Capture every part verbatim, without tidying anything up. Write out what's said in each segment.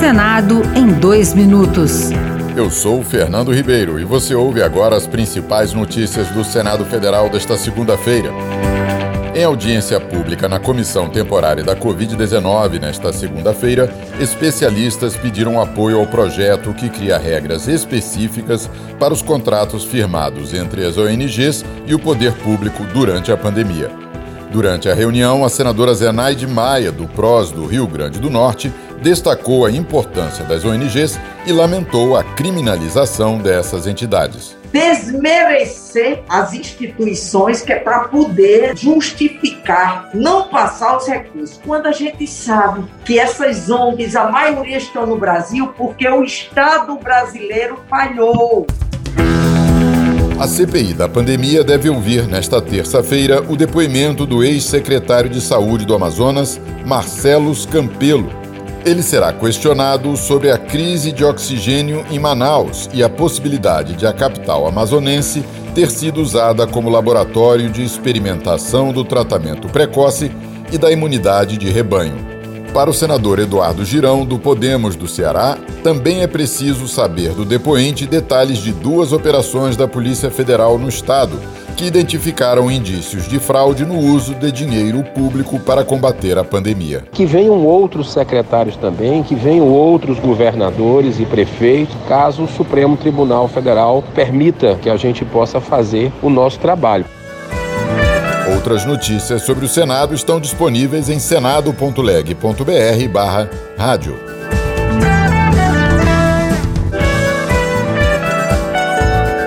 Senado em dois minutos. Eu sou o Fernando Ribeiro e você ouve agora as principais notícias do Senado Federal desta segunda-feira. Em audiência pública na Comissão Temporária da covid dezenove, nesta segunda-feira, especialistas pediram apoio ao projeto que cria regras específicas para os contratos firmados entre as O N Gs e o poder público durante a pandemia. Durante a reunião, a senadora Zenaide Maia, do P R O S do Rio Grande do Norte, destacou a importância das O N Gs e lamentou a criminalização dessas entidades. Desmerecer as instituições que é para poder justificar, não passar os recursos. Quando a gente sabe que essas O N Gs, a maioria estão no Brasil porque o Estado brasileiro falhou. A C P I da pandemia deve ouvir, nesta terça-feira, o depoimento do ex-secretário de Saúde do Amazonas, Marcelo Campelo. Ele será questionado sobre a crise de oxigênio em Manaus e a possibilidade de a capital amazonense ter sido usada como laboratório de experimentação do tratamento precoce e da imunidade de rebanho. Para o senador Eduardo Girão, do Podemos do Ceará, também é preciso saber do depoente detalhes de duas operações da Polícia Federal no estado, que identificaram indícios de fraude no uso de dinheiro público para combater a pandemia. Que venham outros secretários também, que venham outros governadores e prefeitos, caso o Supremo Tribunal Federal permita que a gente possa fazer o nosso trabalho. Outras notícias sobre o Senado estão disponíveis em senado ponto leg ponto br barra rádio.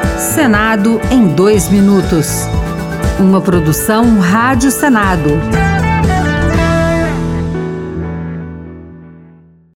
Senado em dois minutos. Uma produção Rádio Senado.